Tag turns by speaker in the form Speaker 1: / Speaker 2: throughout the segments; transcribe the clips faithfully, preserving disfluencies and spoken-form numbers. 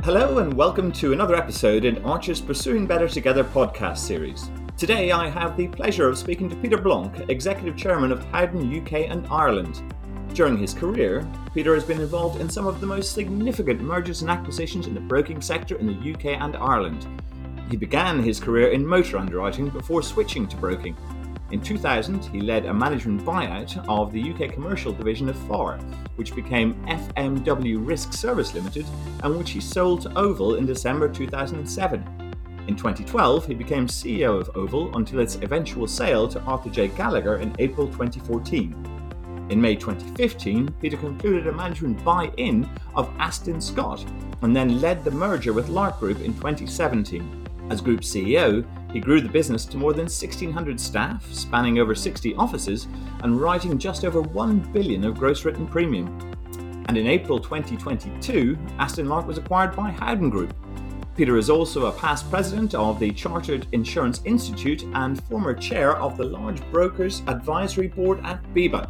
Speaker 1: Hello and welcome to another episode in Archer's Pursuing Better Together podcast series. Today I have the pleasure of speaking to Peter Blanc, Executive Chairman of Howden U K and Ireland. During his career, Peter has been involved in some of the most significant mergers and acquisitions in the broking sector in the U K and Ireland. He began his career in motor underwriting before switching to broking. In two thousand, he led a management buyout of the U K commercial division of F A R, which became F M W Risk Service Limited and which he sold to Oval in December two thousand seven. In twenty twelve, he became C E O of Oval until its eventual sale to Arthur J. Gallagher in April twenty fourteen. In May twenty fifteen, Peter concluded a management buy-in of Aston Scott and then led the merger with Lark Group in twenty seventeen. As Group C E O, he grew the business to more than sixteen hundred staff, spanning over sixty offices and writing just over one billion dollars of gross written premium. And in April twenty twenty-two, Aston Lark was acquired by Howden Group. Peter is also a past president of the Chartered Insurance Institute and former chair of the Large Brokers Advisory Board at B I B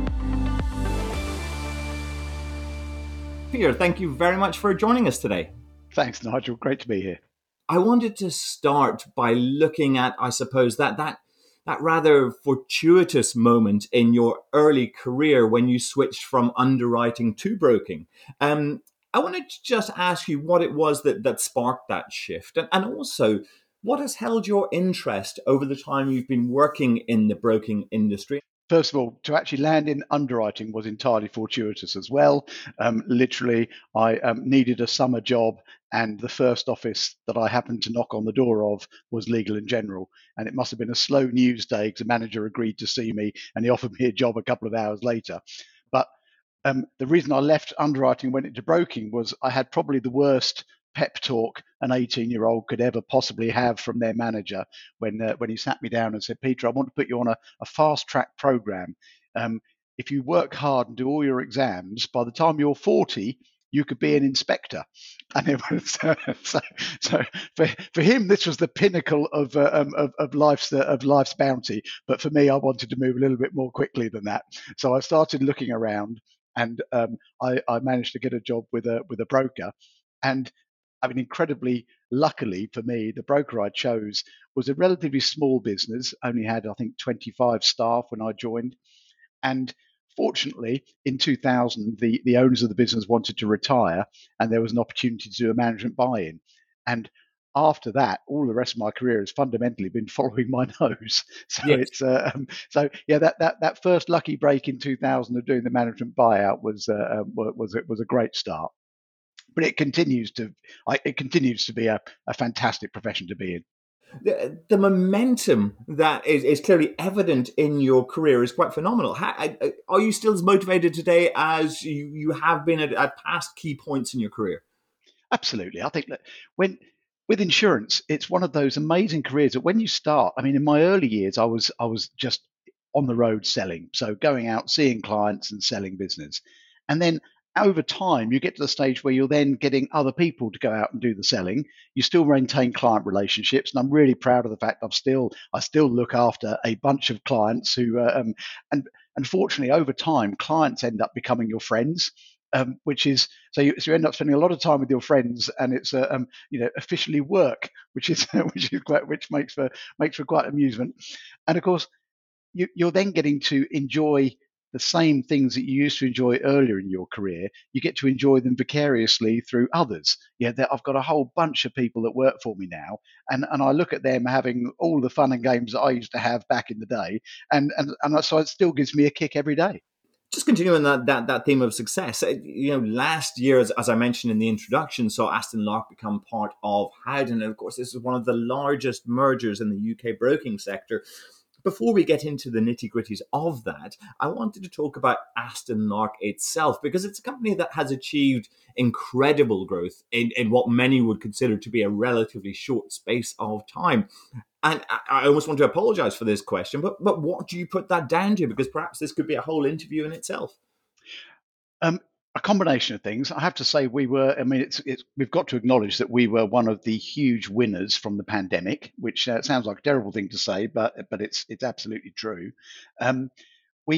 Speaker 1: A. Peter, thank you very much for joining us today.
Speaker 2: Thanks, Nigel. Great to be here.
Speaker 1: I wanted to start by looking at, I suppose, that that that rather fortuitous moment in your early career when you switched from underwriting to broking. Um, I wanted to just ask you what it was that, that sparked that shift, and, and also what has held your interest over the time you've been working in the broking industry.
Speaker 2: First of all, to actually land in underwriting was entirely fortuitous as well. Um, literally, I um, needed a summer job, and the first office that I happened to knock on the door of was Legal and General. And it must have been a slow news day because the manager agreed to see me, and he offered me a job a couple of hours later. But um, the reason I left underwriting and went into broking was I had probably the worst pep talk an eighteen-year-old could ever possibly have from their manager when uh, when he sat me down and said, "Peter, I want to put you on a, a fast-track program. Um, if you work hard and do all your exams, by the time you're forty, you could be an inspector." And it was uh, so, so for, for him, this was the pinnacle of uh, um, of, of life's uh, of life's bounty. But for me, I wanted to move a little bit more quickly than that. So I started looking around, and um, I, I managed to get a job with a with a broker. And I mean, incredibly luckily for me, the broker I chose was a relatively small business, only had, I think, twenty-five staff when I joined. And fortunately, in two thousand, the, the owners of the business wanted to retire, and there was an opportunity to do a management buy-in. And after that, all the rest of my career has fundamentally been following my nose. So yes. it's uh, um, so yeah, that, that that first lucky break in two thousand of doing the management buyout was uh, was was a great start. But it continues to it continues to be a, a fantastic profession to be in.
Speaker 1: The, the momentum that is, is clearly evident in your career is quite phenomenal. How, are you still as motivated today as you, you have been at, at past key points in your career?
Speaker 2: Absolutely. I think that when with insurance, it's one of those amazing careers that when you start, I mean, in my early years, I was I was just on the road selling, so going out, seeing clients and selling business. And then over time, you get to the stage where you're then getting other people to go out and do the selling. You still maintain client relationships, and I'm really proud of the fact I've still I still look after a bunch of clients who, uh, um, and unfortunately, over time, clients end up becoming your friends, um, which is so you, so you end up spending a lot of time with your friends, and it's uh, um, you know officially work, which is which is quite which makes for makes for quite amusement, and of course, you, you're then getting to enjoy the same things that you used to enjoy earlier in your career. You get to enjoy them vicariously through others. Yeah, I've got a whole bunch of people that work for me now, and, and I look at them having all the fun and games that I used to have back in the day, and and, and so it still gives me a kick every day.
Speaker 1: Just continuing that, that that theme of success, you know, last year, as, as I mentioned in the introduction, saw Aston Lark become part of Howden, and of course, this is one of the largest mergers in the U K broking sector. Before we get into the nitty-gritties of that, I wanted to talk about Aston Lark itself, because it's a company that has achieved incredible growth in, in what many would consider to be a relatively short space of time. And I, I almost want to apologize for this question, but, but what do you put that down to? Because perhaps this could be a whole interview in itself.
Speaker 2: Um, a combination of things. I have to say we were, I mean, it's, it's we've got to acknowledge that we were one of the huge winners from the pandemic, which uh, sounds like a terrible thing to say, but but it's it's absolutely true. Um, we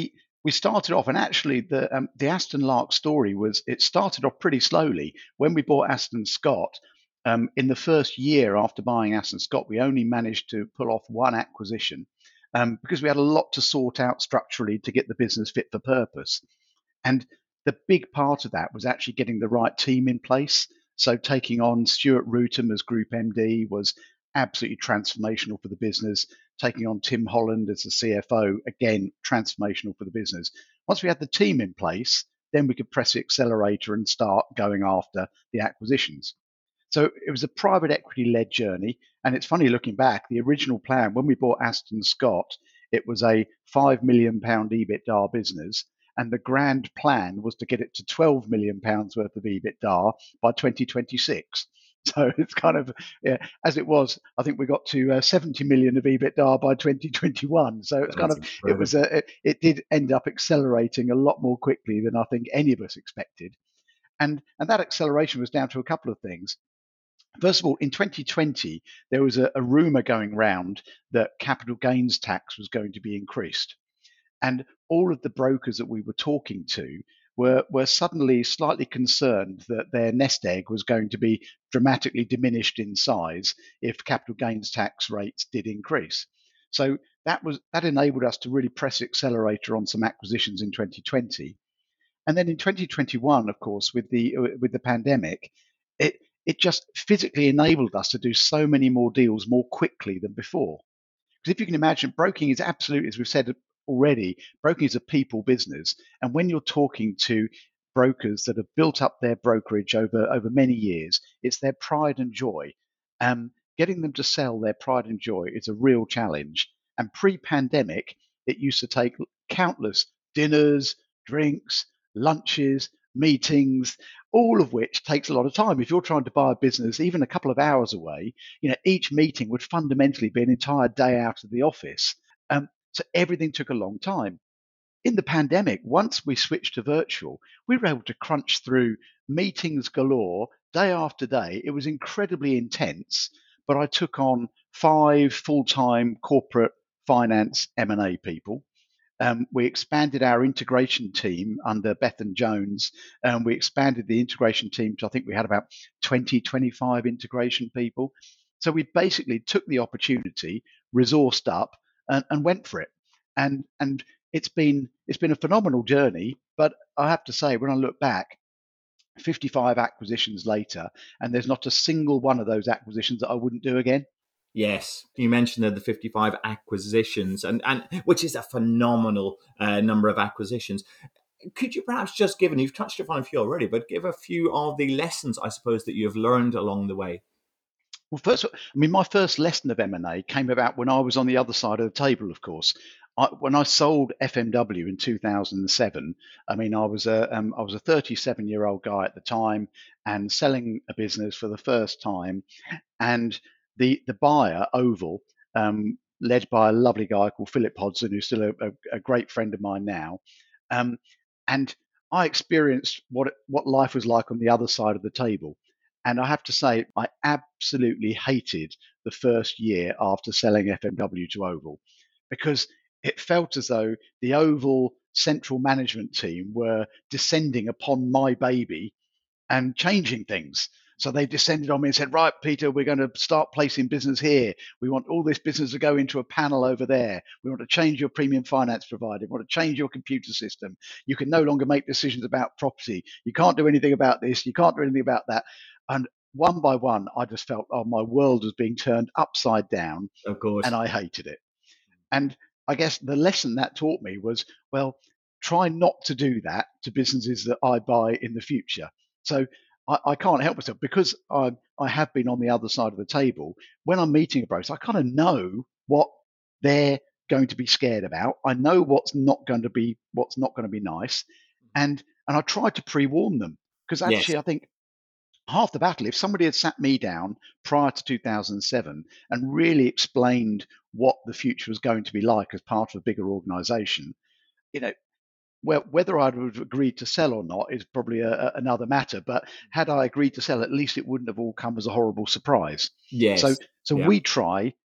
Speaker 2: we started off, and actually the um, the Aston Lark story was it started off pretty slowly. When we bought Aston Scott, um, in the first year after buying Aston Scott, we only managed to pull off one acquisition um, because we had a lot to sort out structurally to get the business fit for purpose. And the big part of that was actually getting the right team in place. So taking on Stuart Rutham as Group M D was absolutely transformational for the business. Taking on Tim Holland as the C F O, again, transformational for the business. Once we had the team in place, then we could press the accelerator and start going after the acquisitions. So it was a private equity led journey. And it's funny looking back, the original plan, when we bought Aston Scott, it was a five million pound EBITDA business. And the grand plan was to get it to twelve million pounds worth of EBITDA by twenty twenty-six. So it's kind of, yeah, as it was, I think we got to uh, seventy million of EBITDA by twenty twenty-one. So it's kind
Speaker 1: That's
Speaker 2: of, it
Speaker 1: incredible.
Speaker 2: was, a, it, it did end up accelerating a lot more quickly than I think any of us expected. And, and that acceleration was down to a couple of things. First of all, in twenty twenty, there was a, a rumor going round that capital gains tax was going to be increased. And all of the brokers that we were talking to were, were suddenly slightly concerned that their nest egg was going to be dramatically diminished in size if capital gains tax rates did increase. So that was that enabled us to really press the accelerator on some acquisitions in twenty twenty. And then in twenty twenty-one, of course, with the with the pandemic, it it just physically enabled us to do so many more deals more quickly than before. Because if you can imagine, broking is absolutely, as we've said already, broking is a people business. And when you're talking to brokers that have built up their brokerage over, over many years, it's their pride and joy. Um, getting them to sell their pride and joy is a real challenge. And pre-pandemic, it used to take countless dinners, drinks, lunches, meetings, all of which takes a lot of time. If you're trying to buy a business, even a couple of hours away, you know, each meeting would fundamentally be an entire day out of the office. Um, so everything took a long time. In the pandemic, once we switched to virtual, we were able to crunch through meetings galore, day after day. It was incredibly intense, but I took on five full-time corporate finance M and A people. Um, we expanded our integration team under Bethan Jones, and we expanded the integration team to, I think we had about twenty, twenty-five integration people. So we basically took the opportunity, resourced up, and, and went for it. And and it's been it's been a phenomenal journey. But I have to say, when I look back, fifty-five acquisitions later, and there's not a single one of those acquisitions that I wouldn't do again.
Speaker 1: Yes, you mentioned the fifty-five acquisitions, and, and which is a phenomenal uh, number of acquisitions. Could you perhaps just give, and you've touched upon a few already, but give a few of the lessons, I suppose, that you've learned along the way?
Speaker 2: Well, first, I mean, my first lesson of M and A came about when I was on the other side of the table, of course. I, when I sold F M W in two thousand seven, I mean, I was a um, I was a thirty-seven year old guy at the time and selling a business for the first time, and the the buyer, Oval, um, led by a lovely guy called Philip Hodson, who's still a, a, a great friend of mine now, um, and I experienced what what life was like on the other side of the table. And I have to say, I absolutely hated the first year after selling F M W to Oval, because it felt as though the Oval central management team were descending upon my baby and changing things. So they descended on me and said, right, Peter, we're going to start placing business here. We want all this business to go into a panel over there. We want to change your premium finance provider. We want to change your computer system. You can no longer make decisions about property. You can't do anything about this. You can't do anything about that. And one by one, I just felt, oh, my world was being turned upside down,
Speaker 1: Of course.
Speaker 2: and I hated it. And I guess the lesson that taught me was, well, try not to do that to businesses that I buy in the future. So I, I can't help myself, because I, I have been on the other side of the table. When I'm meeting a broker, I kind of know what they're going to be scared about. I know what's not going to be what's not going to be nice, and and I try to pre-warn them, because
Speaker 1: Yes.
Speaker 2: actually I think half the battle, if somebody had sat me down prior to two thousand seven and really explained what the future was going to be like as part of a bigger organization, you know, well, whether I'd have agreed to sell or not is probably a, a, another matter. But had I agreed to sell, at least it wouldn't have all come as a horrible surprise.
Speaker 1: Yes.
Speaker 2: So, so
Speaker 1: Yeah.
Speaker 2: we try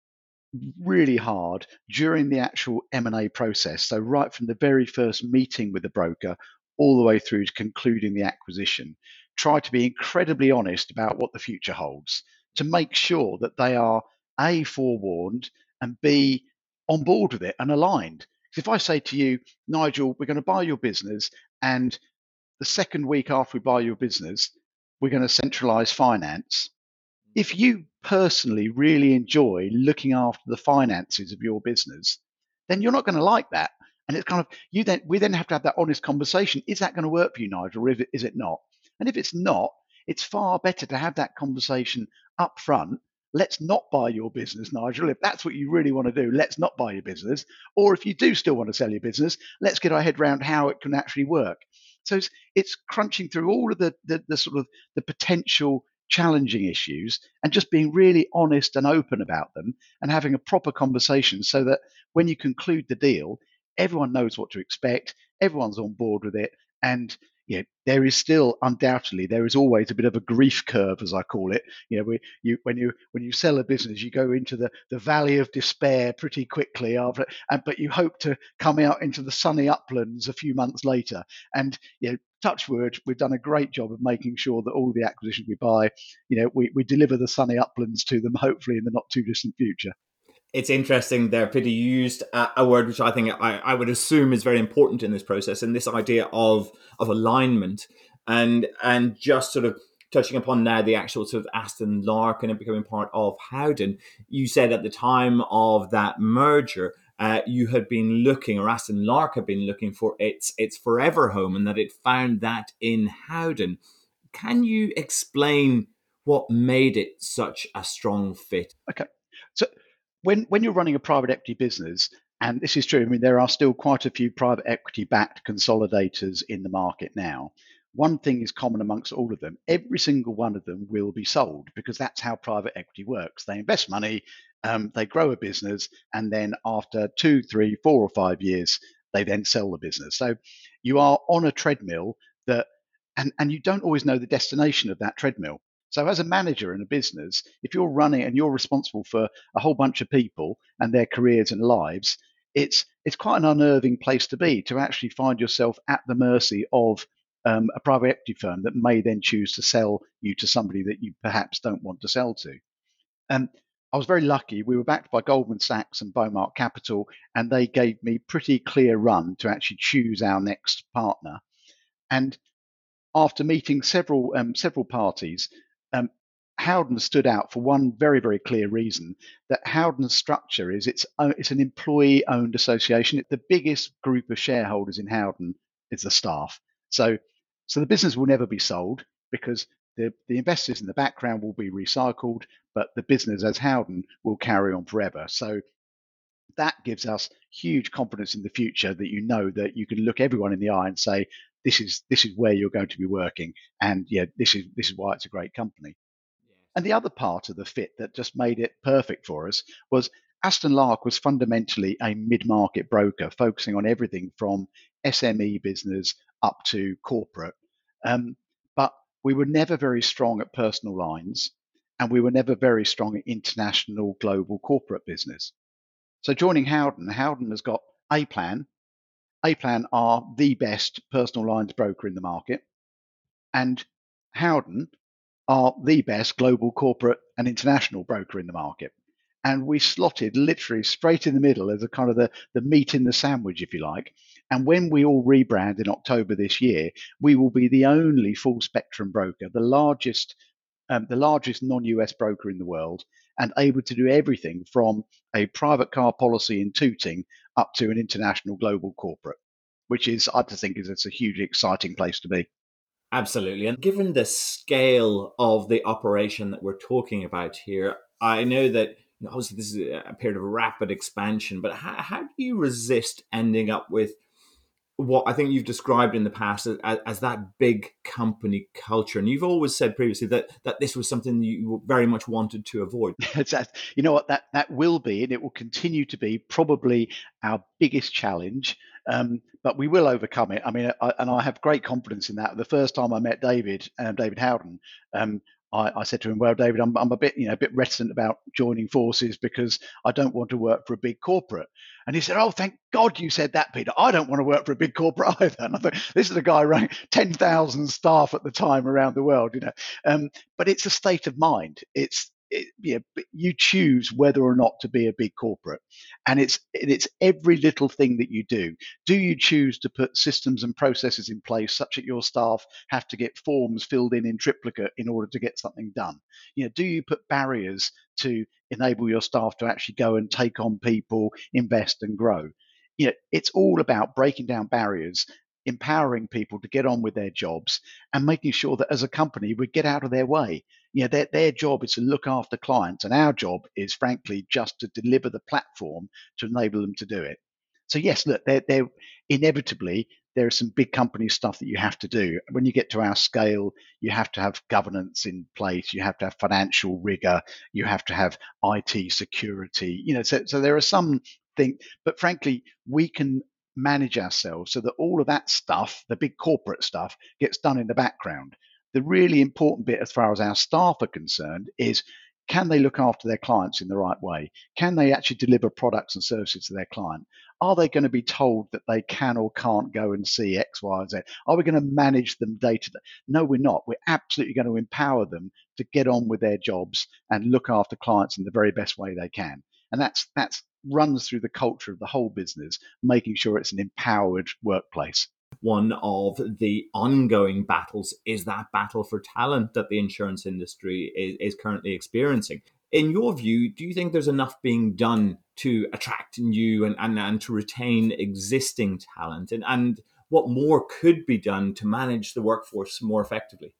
Speaker 2: really hard during the actual M and A process. So right from the very first meeting with the broker all the way through to concluding the acquisition, try to be incredibly honest about what the future holds to make sure that they are A, forewarned, and B, on board with it and aligned. Because if I say to you, Nigel, we're going to buy your business, and the second week after we buy your business, we're going to centralize finance. If you personally really enjoy looking after the finances of your business, then you're not going to like that. And it's kind of you then we then have to have that honest conversation. Is that going to work for you, Nigel, or is it, is it not? And if it's not, it's far better to have that conversation up front. Let's not buy your business, Nigel. If that's what you really want to do, let's not buy your business. Or if you do still want to sell your business, let's get our head around how it can actually work. So it's, it's crunching through all of the, the, the sort of the potential challenging issues and just being really honest and open about them and having a proper conversation so that when you conclude the deal, everyone knows what to expect, everyone's on board with it, and yeah, there is still undoubtedly there is always a bit of a grief curve, as I call it. You know, we, you when you when you sell a business, you go into the, the valley of despair pretty quickly after, and but you hope to come out into the sunny uplands a few months later. And you know, touch wood, we've done a great job of making sure that all of the acquisitions we buy, you know, we, we deliver the sunny uplands to them, hopefully in the not too distant future.
Speaker 1: It's interesting there, Peter. You used a, a word which I think I, I would assume is very important in this process, and this idea of of alignment, and and just sort of touching upon now the actual sort of Aston Lark and it becoming part of Howden. You said at the time of that merger, uh, you had been looking, or Aston Lark had been looking for its its forever home, and that it found that in Howden. Can you explain what made it such a strong fit?
Speaker 2: Okay, so when when you're running a private equity business, and this is true, I mean, there are still quite a few private equity backed consolidators in the market now. One thing is common amongst all of them. Every single one of them will be sold because that's how private equity works. They invest money, um, they grow a business, and then after two, three, four, or five years, they then sell the business. So you are on a treadmill that, and, and you don't always know the destination of that treadmill. So as a manager in a business, if you're running and you're responsible for a whole bunch of people and their careers and lives, it's it's quite an unnerving place to be, to actually find yourself at the mercy of um, a private equity firm that may then choose to sell you to somebody that you perhaps don't want to sell to. And I was very lucky. We were backed by Goldman Sachs and Beaumont Capital, and they gave me pretty clear run to actually choose our next partner. And after meeting several um, several parties, um, Howden stood out for one very very clear reason: that Howden's structure is it's it's an employee owned association. The biggest group of shareholders in Howden is the staff. So so the business will never be sold because the, the investors in the background will be recycled, but the business as Howden will carry on forever. So that gives us huge confidence in the future that you know that you can look everyone in the eye and say, this is this is where you're going to be working, and yeah, this is this is why it's a great company. Yes. And the other part of the fit that just made it perfect for us was Aston Lark was fundamentally a mid-market broker focusing on everything from S M E business up to corporate. Um, but we were never very strong at personal lines, and we were never very strong at international global corporate business. So joining Howden, Howden has got A-Plan. A-Plan are the best personal lines broker in the market, and Howden are the best global corporate and international broker in the market. And we slotted literally straight in the middle as a kind of the, the meat in the sandwich, if you like. And when we all rebrand in October this year, we will be the only full spectrum broker, the largest Um, the largest non-U S broker in the world, and able to do everything from a private car policy in Tooting up to an international global corporate, which is, I just think, is it's a hugely exciting place to be.
Speaker 1: Absolutely. And given the scale of the operation that we're talking about here, I know that obviously this is a period of rapid expansion, but how, how do you resist ending up with what I think you've described in the past as, as that big company culture? And you've always said previously that that this was something you very much wanted to avoid.
Speaker 2: You know what, that that will be, and it will continue to be probably our biggest challenge. Um, but we will overcome it. I mean, I, and I have great confidence in that. The first time I met David, um, David Howden, um, I, I said to him, "Well, David, I'm, I'm a bit, you know, a bit reticent about joining forces because I don't want to work for a big corporate." And he said, "Oh, thank God you said that, Peter. I don't want to work for a big corporate either." And I thought, this is a guy running ten thousand staff at the time around the world, you know. Um, but it's a state of mind. It's it, you know, you choose whether or not to be a big corporate, and it's it's every little thing that you do. Do you choose to put systems and processes in place such that your staff have to get forms filled in in triplicate in order to get something done? You know, do you put barriers to enable your staff to actually go and take on people, invest and grow? You know, it's all about breaking down barriers, empowering people to get on with their jobs, and making sure that as a company we get out of their way. You know, their, their job is to look after clients, and our job is frankly just to deliver the platform to enable them to do it. So yes, look, they're, they're inevitably there are some big company stuff that you have to do. When you get to our scale, you have to have governance in place, you have to have financial rigor, you have to have I T security. You know, so so there are some things, but frankly, we can manage ourselves so that all of that stuff, the big corporate stuff, gets done in the background. The really important bit, as far as our staff are concerned, is can they look after their clients in the right way? Can they actually deliver products and services to their client? Are they going to be told that they can or can't go and see X, Y, Z? Are we going to manage them day to day? No, we're not. We're absolutely going to empower them to get on with their jobs and look after clients in the very best way they can. And that's that's runs through the culture of the whole business, making sure it's an empowered workplace.
Speaker 1: One of the ongoing battles is that battle for talent that the insurance industry is, is currently experiencing. In your view, do you think there's enough being done to attract new and, and, and to retain existing talent? And, and what more could be done to manage the workforce more effectively?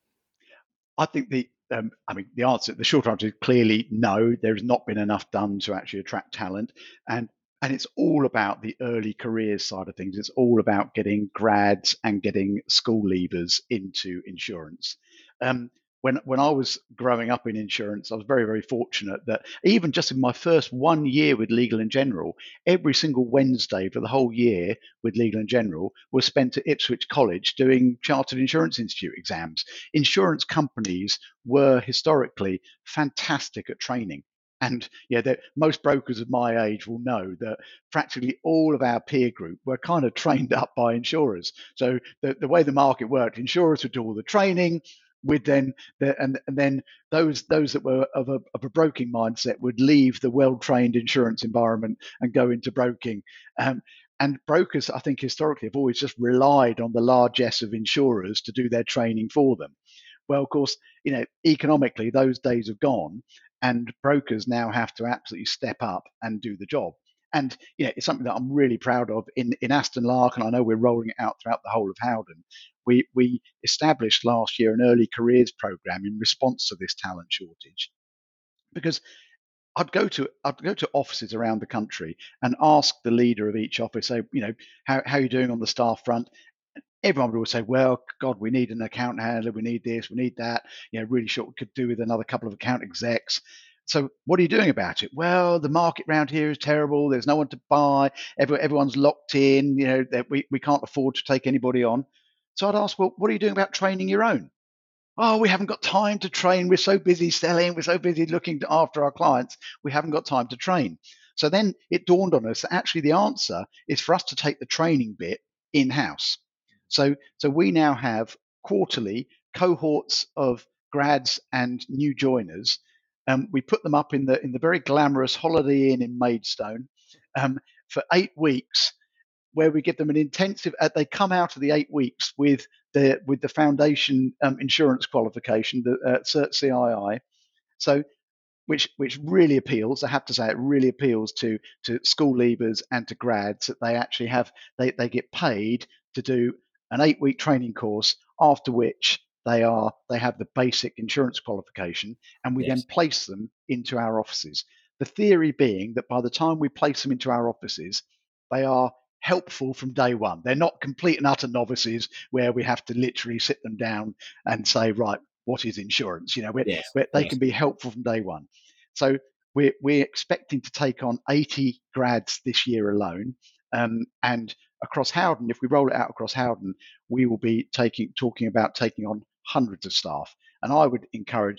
Speaker 2: I think the um, I mean the answer, the short answer is clearly no. There's not been enough done to actually attract talent, and and it's all about the early careers side of things. It's all about getting grads and getting school leavers into insurance. Um, when when I was growing up in insurance, I was very very fortunate that even just in my first one year with Legal and General, every single Wednesday for the whole year with Legal and General was spent at Ipswich College doing Chartered Insurance Institute exams. Insurance companies were historically fantastic at training. And yeah, most brokers of my age will know that practically all of our peer group were kind of trained up by insurers. So the, the way the market worked, insurers would do all the training. With then the, and and then those those that were of a of a broking mindset would leave the well-trained insurance environment and go into broking. Um, and brokers, I think, historically have always just relied on the largesse of insurers to do their training for them. Well, of course, you know, economically, those days have gone, and brokers now have to absolutely step up and do the job. And you know, it's something that I'm really proud of in, in Aston Lark, and I know we're rolling it out throughout the whole of Howden. We we established last year an early careers program in response to this talent shortage, because I'd go to I'd go to offices around the country and ask the leader of each office, say, you know, how how are you doing on the staff front? Everyone would say, well, God, we need an account handler, we need this, we need that. You know, really short, we could do with another couple of account execs. So what are you doing about it? Well, the market around here is terrible. There's no one to buy. Every, everyone's locked in. You know, that we, we can't afford to take anybody on. So I'd ask, well, what are you doing about training your own? Oh, we haven't got time to train. We're so busy selling. We're so busy looking after our clients. We haven't got time to train. So then it dawned on us that actually the answer is for us to take the training bit in-house. So, so we now have quarterly cohorts of grads and new joiners. Um, we put them up in the in the very glamorous Holiday Inn in Maidstone um, for eight weeks, where we give them an intensive. Uh, they come out of the eight weeks with the with the foundation um, insurance qualification, the uh, Cert C I I. So which which really appeals. I have to say, it really appeals to to school leavers and to grads that they actually have they they get paid to do an eight week training course, after which they are they have the basic insurance qualification, and we
Speaker 1: Yes.
Speaker 2: then place them into our offices. The theory being that by the time we place them into our offices, they are helpful from day one. They're not complete and utter novices where we have to literally sit them down and say, right, what is insurance? You know, we're,
Speaker 1: Yes.
Speaker 2: we're, they
Speaker 1: Yes.
Speaker 2: can be helpful from day one. So we're, we're expecting to take on eighty grads this year alone. Um, and across Howden, if we roll it out across Howden, we will be taking talking about taking on hundreds of staff. And I would encourage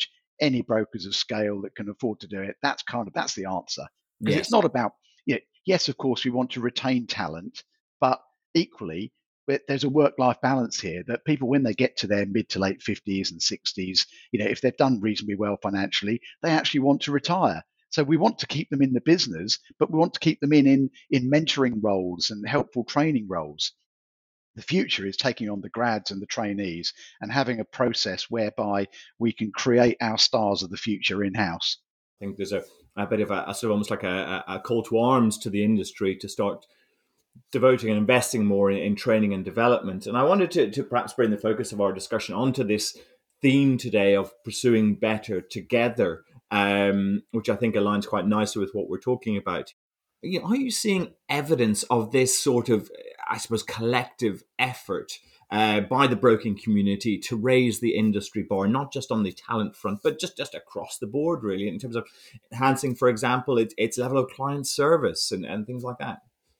Speaker 2: any brokers of scale that can afford to do it. That's kind of that's the answer, because
Speaker 1: Yes.
Speaker 2: it's not about, you know, yes, of course we want to retain talent, but equally there's a work-life balance here, that people, when they get to their mid to late fifties and sixties, you know, if they've done reasonably well financially, they actually want to retire. So we want to keep them in the business, but we want to keep them in in, in mentoring roles and helpful training roles. The future is taking on the grads and the trainees and having a process whereby we can create our stars of the future in-house.
Speaker 1: I think there's a, a bit of a, a sort of almost like a, a call to arms to the industry to start devoting and investing more in, in training and development. And I wanted to, to perhaps bring the focus of our discussion onto this theme today of pursuing better together, um, which I think aligns quite nicely with what we're talking about. You know, are you seeing evidence of this sort of, I suppose, collective effort uh, by the broking community to raise the industry bar, not just on the talent front, but just, just across the board, really, in terms of enhancing, for example, its, its level of client service and, and things like that?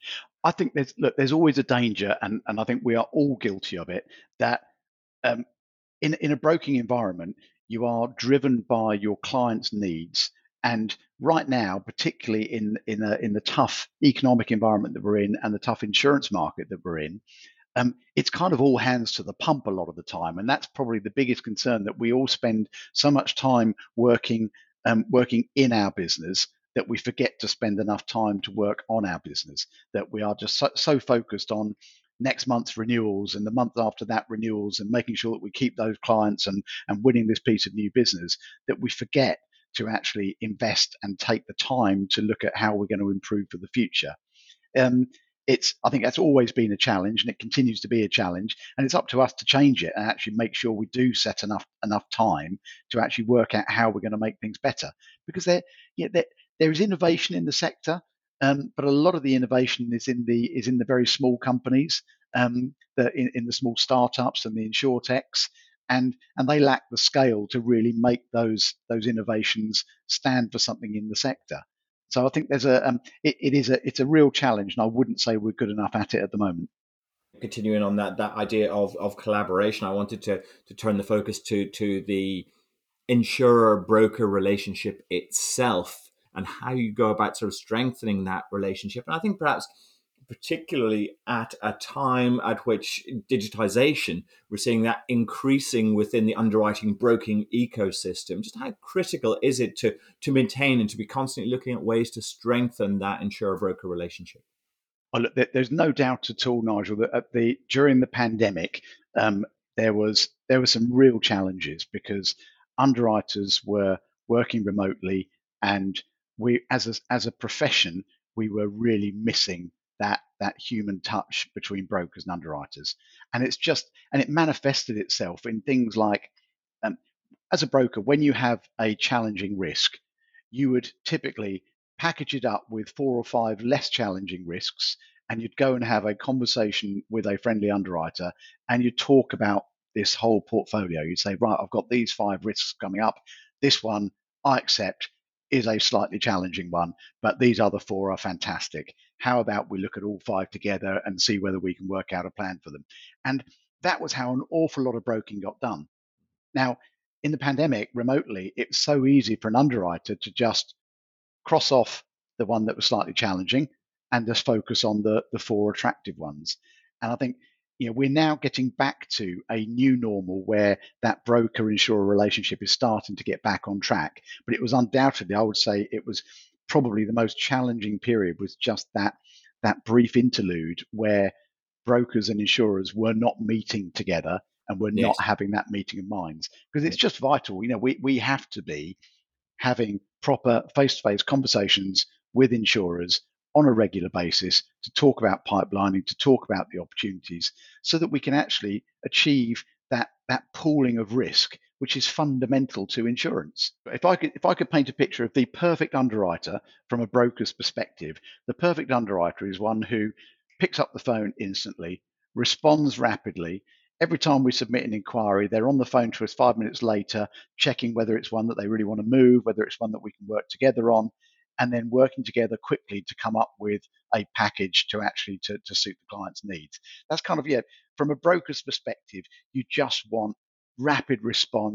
Speaker 2: I think there's look, there's always a danger, and, and I think we are all guilty of it, that um, in in a broking environment, you are driven by your clients' needs. And right now, particularly in in a, in the tough economic environment that we're in and the tough insurance market that we're in, um, it's kind of all hands to the pump a lot of the time, and that's probably the biggest concern, that we all spend so much time working um, working in our business that we forget to spend enough time to work on our business, that we are just so, so focused on next month's renewals and the month after that renewals and making sure that we keep those clients and, and winning this piece of new business, that we forget to actually invest and take the time to look at how we're going to improve for the future. Um, it's I think that's always been a challenge, and it continues to be a challenge, and it's up to us to change it and actually make sure we do set enough enough time to actually work out how we're going to make things better, because there, yeah, there, there is innovation in the sector, um, but a lot of the innovation is in the is in the very small companies, um, the, in, in the small startups and the insurtechs, and and they lack the scale to really make those those innovations stand for something in the sector. So I think there's a um, it, it is a it's a real challenge, and I wouldn't say we're good enough at it at the moment.
Speaker 1: Continuing on that that idea of of collaboration, I wanted to to turn the focus to to the insurer broker relationship itself and how you go about sort of strengthening that relationship. And I think perhaps particularly at a time at which digitization, we're seeing that increasing within the underwriting broking ecosystem. Just how critical is it to to maintain and to be constantly looking at ways to strengthen that insurer broker relationship?
Speaker 2: Well, look, there's no doubt at all, Nigel, that at the during the pandemic, um, there was there were some real challenges, because underwriters were working remotely, and we, as a, as a profession, we were really missing that that human touch between brokers and underwriters. And it's just and it manifested itself in things like, um, as a broker, when you have a challenging risk, you would typically package it up with four or five less challenging risks, and you'd go and have a conversation with a friendly underwriter, and you'd talk about this whole portfolio. You'd say, right, I've got these five risks coming up. This one I accept is a slightly challenging one, but these other four are fantastic. How about we look at all five together and see whether we can work out a plan for them? And that was how an awful lot of broking got done. Now, in the pandemic, remotely, it's so easy for an underwriter to just cross off the one that was slightly challenging and just focus on the, the four attractive ones. And I think, you know, we're now getting back to a new normal where that broker insurer relationship is starting to get back on track. But it was undoubtedly, I would say, it was probably the most challenging period, was just that that brief interlude where brokers and insurers were not meeting together and were not
Speaker 1: Yes.
Speaker 2: having that meeting of minds, because it's just vital. You know, we, we have to be having proper face-to-face conversations with insurers on a regular basis to talk about pipelining, to talk about the opportunities, so that we can actually achieve that that pooling of risk, which is fundamental to insurance. If I could if I could paint a picture of the perfect underwriter from a broker's perspective, the perfect underwriter is one who picks up the phone instantly, responds rapidly. Every time we submit an inquiry, they're on the phone to us five minutes later, checking whether it's one that they really want to move, whether it's one that we can work together on, and then working together quickly to come up with a package to actually to, to suit the client's needs. That's kind of, yeah, from a broker's perspective, you just want rapid response,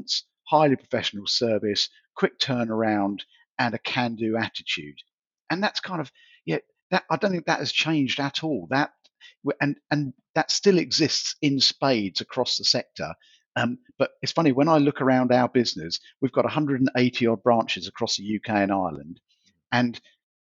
Speaker 2: highly professional service, quick turnaround, and a can-do attitude. And that's kind of, yeah, that I don't think that has changed at all. That and and that still exists in spades across the sector. Um, but it's funny, when I look around our business, we've got one hundred eighty odd branches across the U K and Ireland, and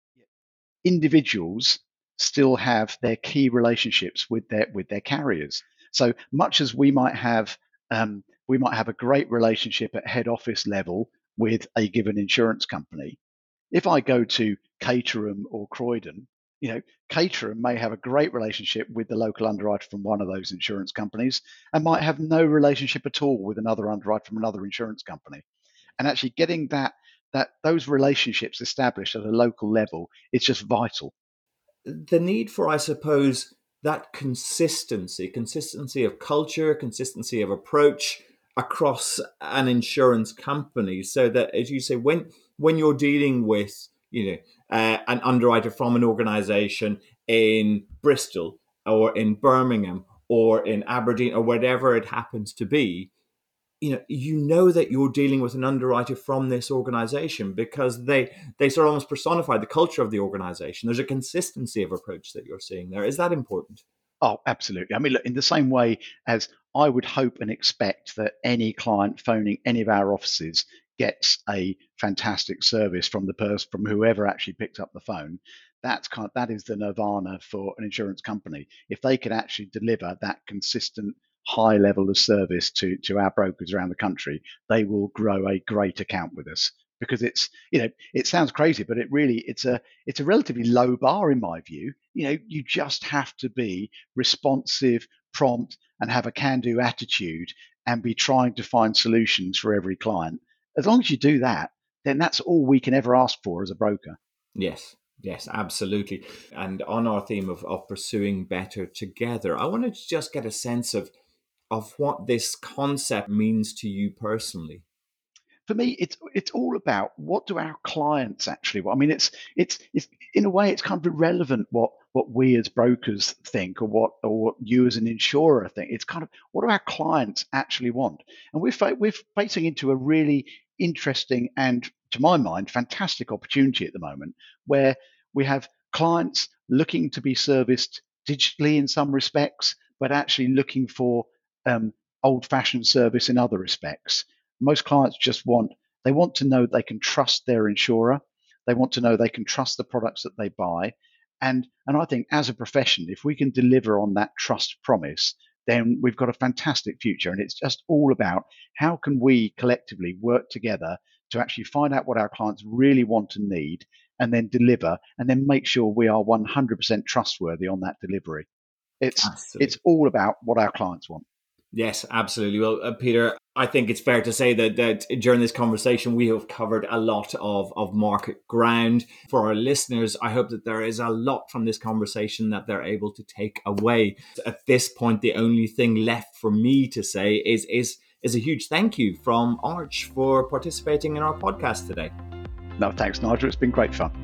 Speaker 2: individuals still have their key relationships with their with their carriers. So much as we might have um, we might have a great relationship at head office level with a given insurance company, if I go to Caterham or Croydon, you know, Caterham may have a great relationship with the local underwriter from one of those insurance companies and might have no relationship at all with another underwriter from another insurance company. And actually getting that that those relationships established at a local level is just vital.
Speaker 1: The need for, I suppose, that consistency, consistency of culture, consistency of approach across an insurance company, so that, as you say, when when you're dealing with, you know, uh, an underwriter from an organization in Bristol or in Birmingham or in Aberdeen or whatever it happens to be, you know, you know that you're dealing with an underwriter from this organization because they they sort of almost personify the culture of the organization. There's a consistency of approach that you're seeing there. Is that important?
Speaker 2: Oh, absolutely. I mean, look, in the same way as I would hope and expect that any client phoning any of our offices gets a fantastic service from the person, from whoever actually picked up the phone, that's kind of, that is the nirvana for an insurance company. If they could actually deliver that consistent high level of service to to our brokers around the country, they will grow a great account with us. Because it's, you know, it sounds crazy, but it really, it's a it's a relatively low bar in my view. You know, you just have to be responsive, prompt, and have a can-do attitude, and be trying to find solutions for every client. As long as you do that, then that's all we can ever ask for as a broker.
Speaker 1: Yes. Yes, absolutely. And on our theme of, of pursuing better together, I wanted to just get a sense of of what this concept means to you personally.
Speaker 2: For me, it's it's all about what do our clients actually want. I mean, it's it's it's in a way it's kind of irrelevant what what we as brokers think or what or what you as an insurer think. It's kind of what do our clients actually want, and we're fa- we're facing into a really interesting and, to my mind, fantastic opportunity at the moment where we have clients looking to be serviced digitally in some respects, but actually looking for um, old-fashioned service in other respects. Most clients just want, they want to know they can trust their insurer. They want to know they can trust the products that they buy. And, and I think as a profession, if we can deliver on that trust promise, then we've got a fantastic future. And it's just all about how can we collectively work together to actually find out what our clients really want and need, and then deliver, and then make sure we are one hundred percent trustworthy on that delivery. It's
Speaker 1: Absolutely.
Speaker 2: It's all about what our clients want.
Speaker 1: Yes, absolutely. Well, uh, Peter, I think it's fair to say that, that during this conversation, we have covered a lot of, of market ground. For our listeners, I hope that there is a lot from this conversation that they're able to take away. At this point, the only thing left for me to say is, is, is a huge thank you from Arch for participating in our podcast today.
Speaker 2: No, thanks, Nigel. It's been great fun.